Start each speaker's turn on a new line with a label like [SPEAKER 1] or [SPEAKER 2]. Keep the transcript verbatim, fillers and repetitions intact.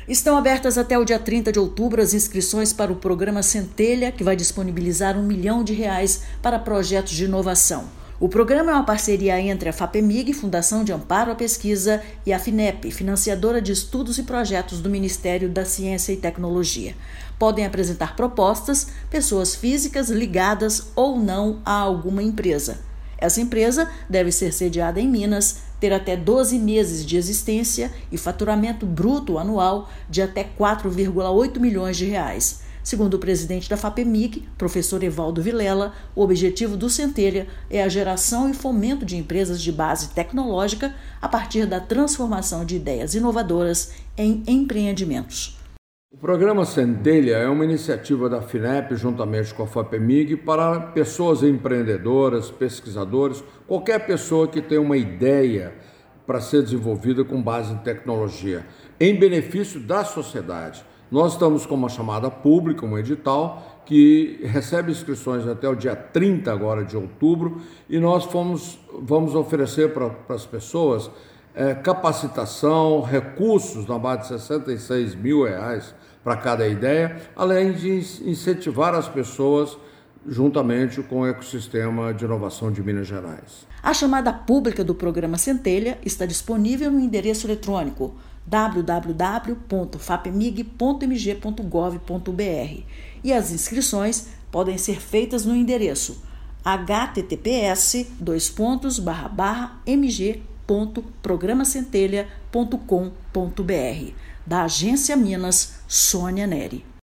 [SPEAKER 1] Estão abertas até o dia trinta de outubro as inscrições para o programa Centelha, que vai disponibilizar um milhão de reais para projetos de inovação. O programa é uma parceria entre a FAPEMIG, Fundação de Amparo à Pesquisa, e a FINEP, financiadora de estudos e projetos do Ministério da Ciência e Tecnologia. Podem apresentar propostas pessoas físicas ligadas ou não a alguma empresa. Essa empresa deve ser sediada em Minas, ter até doze meses de existência e faturamento bruto anual de até quatro vírgula oito milhões de reais. Segundo o presidente da FAPEMIG, professor Evaldo Vilela, o objetivo do Centelha é a geração e fomento de empresas de base tecnológica a partir da transformação de ideias inovadoras em empreendimentos.
[SPEAKER 2] O programa Centelha é uma iniciativa da FINEP, juntamente com a FAPEMIG, para pessoas empreendedoras, pesquisadores, qualquer pessoa que tenha uma ideia para ser desenvolvida com base em tecnologia, em benefício da sociedade. Nós estamos com uma chamada pública, um edital, que recebe inscrições até o dia trinta agora de outubro, e nós fomos, vamos oferecer para as pessoas é, capacitação, recursos na base de sessenta e seis mil reais para cada ideia, além de incentivar as pessoas juntamente com o ecossistema de inovação de Minas Gerais.
[SPEAKER 1] A chamada pública do programa Centelha está disponível no endereço eletrônico w w w ponto fapemig ponto m g ponto gov ponto b r e as inscrições podem ser feitas no endereço h t t p s dois pontos barra barra m g ponto programa centelha ponto com ponto b r. Da Agência Minas, Sônia Neri.